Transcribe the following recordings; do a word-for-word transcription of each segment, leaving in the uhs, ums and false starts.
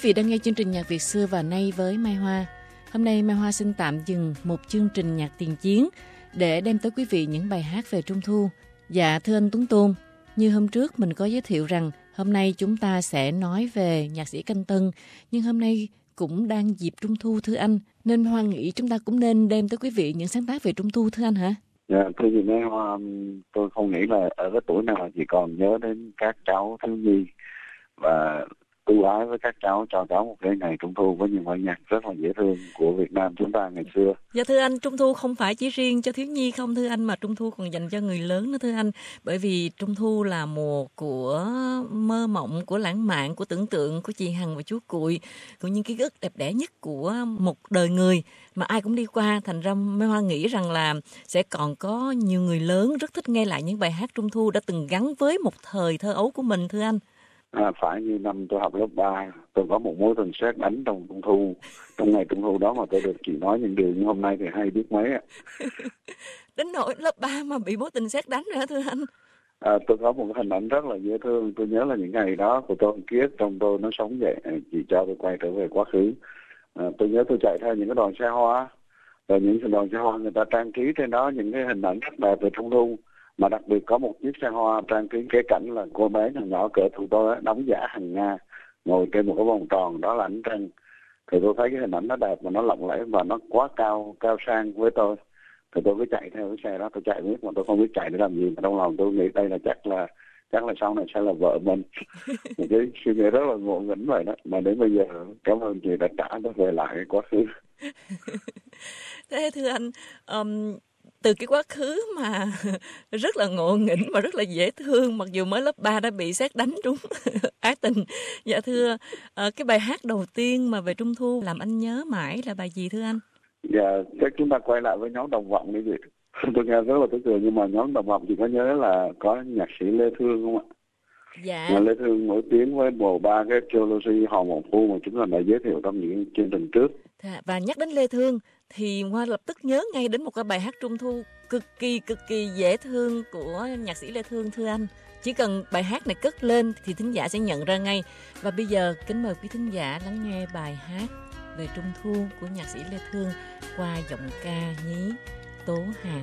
vị đang nghe chương trình Nhạc Việt xưa và nay với Mai Hoa. Hôm nay Mai Hoa xin tạm dừng một chương trình nhạc tiền chiến để đem tới quý vị những bài hát về Trung Thu. Dạ thưa anh Tuấn Tôn, như hôm trước mình có giới thiệu rằng hôm nay chúng ta sẽ nói về nhạc sĩ Canh Tân, nhưng hôm nay cũng đang dịp Trung Thu thưa anh, nên Hoa nghĩ chúng ta cũng nên đem tới quý vị những sáng tác về Trung Thu thưa anh hả? Dạ, thưa chị Mai Hoa, tôi không nghĩ là ở cái tuổi nào chị còn nhớ đến các cháu thiếu nhi và ưu ái với các cháu, cho cháu một cái ngày Trung Thu với những bài nhạc rất là dễ thương của Việt Nam chúng ta ngày xưa. Dạ thưa anh, Trung Thu không phải chỉ riêng cho thiếu nhi không thưa anh, mà Trung Thu còn dành cho người lớn nữa thưa anh. Bởi vì Trung Thu là mùa của mơ mộng, của lãng mạn, của tưởng tượng, của chị Hằng và chú Cuội, của những ký ức đẹp đẽ nhất của một đời người mà ai cũng đi qua. Thành ra Mai Hoa nghĩ rằng là sẽ còn có nhiều người lớn rất thích nghe lại những bài hát Trung Thu đã từng gắn với một thời thơ ấu của mình thưa anh. À, phải như năm tôi học lớp ba, tôi có một mối tình sét đánh trong Trung Thu. Trong ngày Trung Thu đó mà tôi được chị nói những điều như hôm nay thì hay biết mấy ạ. Đến nỗi lớp ba mà bị mối tình sét đánh rồi hả thưa anh? À, tôi có một cái hình ảnh rất là dễ thương. Tôi nhớ là những ngày đó của tôi ký ức trong tôi nó sống dậy. Chị cho tôi quay trở về quá khứ. À, tôi nhớ tôi chạy theo những cái đoàn xe hoa. Rồi những đoàn xe hoa người ta trang trí trên đó những cái hình ảnh rất đẹp về Trung Thu. Mà đặc biệt có một chiếc xe hoa trang trí cái cảnh là cô bé nhỏ nhỏ cỡ tụi tôi đóng giả Hằng Nga ngồi trên một cái vòng tròn, đó là ánh trăng. Thì tôi thấy cái hình ảnh nó đẹp và nó lộng lẫy và nó quá cao cao sang với tôi. Thì tôi cứ chạy theo cái xe đó, tôi chạy biết mà tôi không biết chạy để làm gì, mà trong lòng tôi nghĩ đây là chắc là chắc là sau này sẽ là vợ mình. Một cái suy nghĩ rất là ngộ nghĩnh vậy đó, mà đến bây giờ cảm ơn chị đã trả tôi về lại cái quá khứ. Thế thưa anh, um... từ cái quá khứ mà rất là ngộ nghĩnh và rất là dễ thương, mặc dù mới lớp ba đã bị sét đánh trúng ái tình. Dạ thưa, cái bài hát đầu tiên mà về Trung Thu làm anh nhớ mãi là bài gì thưa anh? Dạ, chắc chúng ta quay lại với nhóm Đồng Vọng đi chị. Tôi nghe rất là tức cười, nhưng mà nhóm Đồng Vọng chị có nhớ là có nhạc sĩ Lê Thương không ạ? Dạ. Mà Lê Thương nổi tiếng với bộ ba cái trilogy Hò Mộng Phu mà chúng ta đã giới thiệu trong những chương trình trước. Và nhắc đến Lê Thương thì Hoa lập tức nhớ ngay đến một cái bài hát Trung Thu cực kỳ cực kỳ dễ thương của nhạc sĩ Lê Thương thưa anh. Chỉ cần bài hát này cất lên thì thính giả sẽ nhận ra ngay. Và bây giờ kính mời quý thính giả lắng nghe bài hát về Trung Thu của nhạc sĩ Lê Thương qua giọng ca nhí Tố Hà.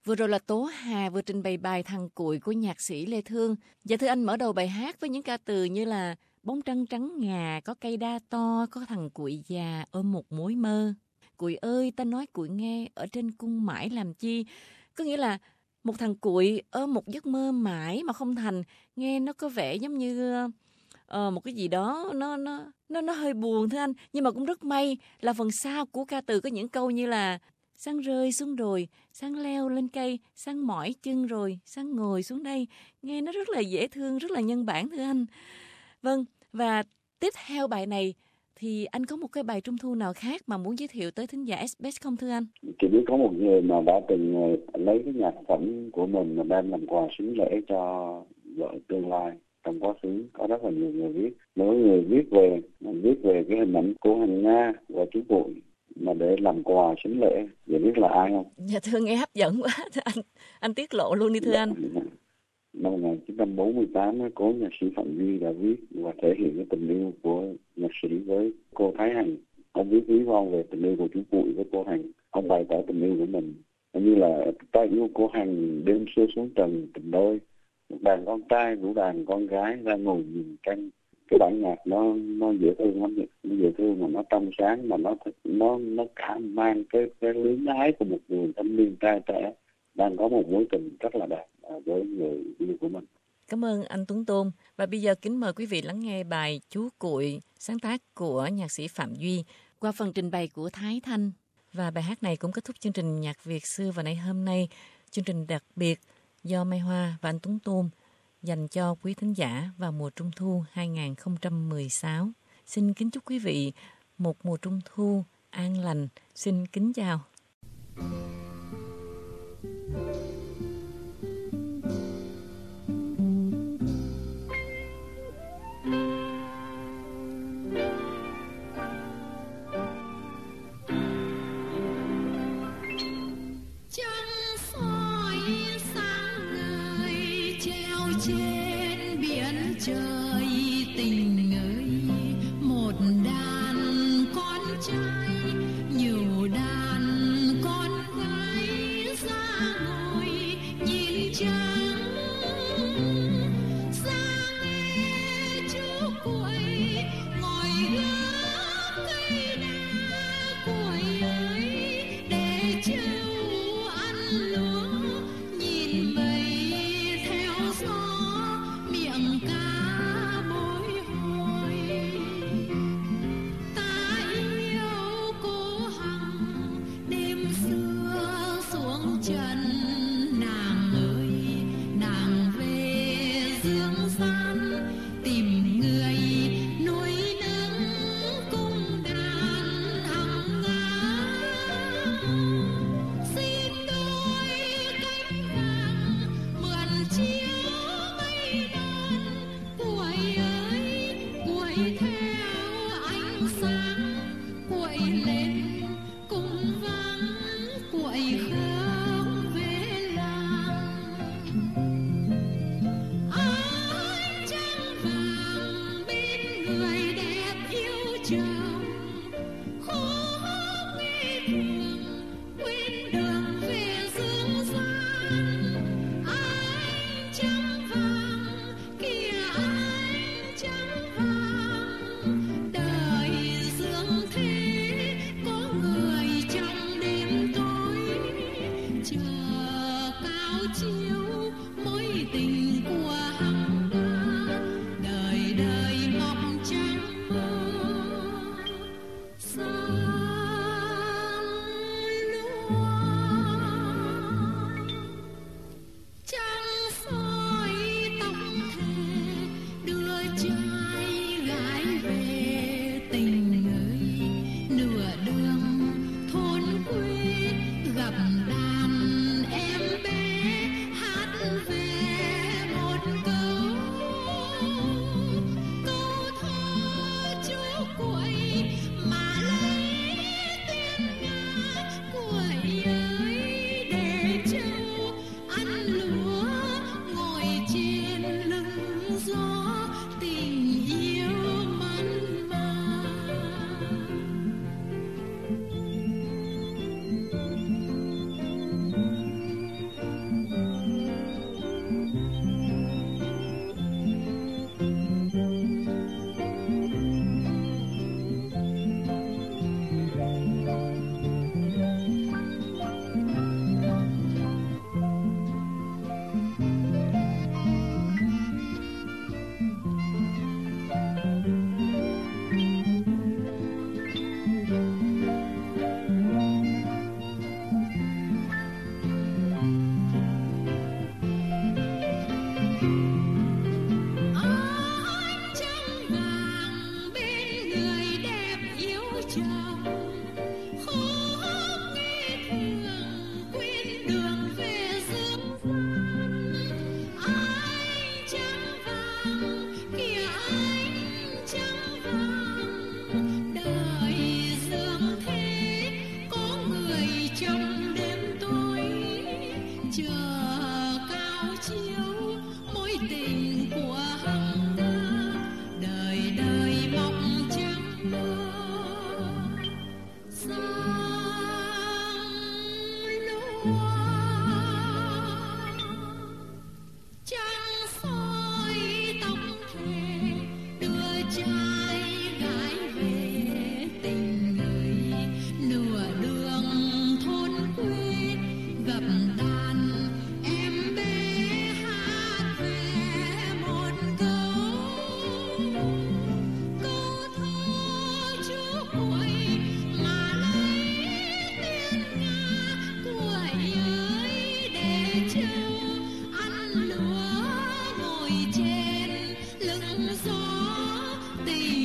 Vừa rồi là Tố Hà vừa trình bày bài Thằng Cuội của nhạc sĩ Lê Thương. Dạ thưa anh, mở đầu bài hát với những ca từ như là bóng trăng trắng ngà, có cây đa to, có thằng cuội già ôm một mối mơ. Cuội ơi, ta nói cuội nghe, ở trên cung mãi làm chi? Có nghĩa là một thằng cuội ôm một giấc mơ mãi mà không thành, nghe nó có vẻ giống như uh, một cái gì đó nó nó nó nó hơi buồn thưa anh, nhưng mà cũng rất may là phần sau của ca từ có những câu như là sáng rơi xuống đồi, sáng leo lên cây, sáng mỏi chân rồi, sáng ngồi xuống đây. Nghe nó rất là dễ thương, rất là nhân bản thưa anh. Vâng, và tiếp theo bài này thì anh có một cái bài trung thu nào khác mà muốn giới thiệu tới thính giả ét bê ét không thưa anh? Chỉ biết có một người mà đã từng lấy cái nhạc phẩm của mình mà đem làm quà sính lễ cho vợ tương lai trong quá khứ. Có rất là nhiều người viết. Mỗi người viết về viết về cái hình ảnh của Hằng Nga và chú Cuội mà để làm quà sính lễ. Vậy biết là ai không? Dạ thưa, nghe hấp dẫn quá thưa anh. Anh tiết lộ luôn đi thưa anh. Năm một nghìn chín trăm bốn mươi tám, cố nhạc sĩ Phạm Duy đã viết và thể hiện cái tình yêu của nhạc sĩ với cô Thái Hằng. Ông viết ví von về tình yêu của chú Cuội với cô Hằng. Ông bày tỏ tình yêu của mình như là ta yêu cô Hằng, đêm xưa xuống trần tình đôi, một đàn con trai rủ đàn con gái ra ngồi nhìn canh. Cái bản nhạc nó nó dễ thương lắm, nó dễ thương mà nó trong sáng, mà nó nó nó cả mang cái cái luyến ái của một người thanh niên trai trẻ đang có một mối tình rất là đẹp với người yêu của mình. Cảm ơn anh Tuấn Tôn. Và bây giờ kính mời quý vị lắng nghe bài Chú Cuội, sáng tác của nhạc sĩ Phạm Duy qua phần trình bày của Thái Thanh. Và bài hát này cũng kết thúc chương trình Nhạc Việt xưa và nay hôm nay, chương trình đặc biệt do Mai Hoa và anh Tuấn Tôn dành cho quý thính giả vào mùa Trung thu hai không một sáu. Xin kính chúc quý vị một mùa Trung thu an lành. Xin kính chào. Trên biển trời tình ơi, một đàn con trai nhiều đàn con gái ra ngồi nhìn trăng, ra nghe chú Cuội ngồi gác cây đa. Cuội ơi, để trâu ăn lúa, nhìn mây theo gió, miệng cá bồi hồi. Ta yêu Anh lúa ngồi trên lưng gió tình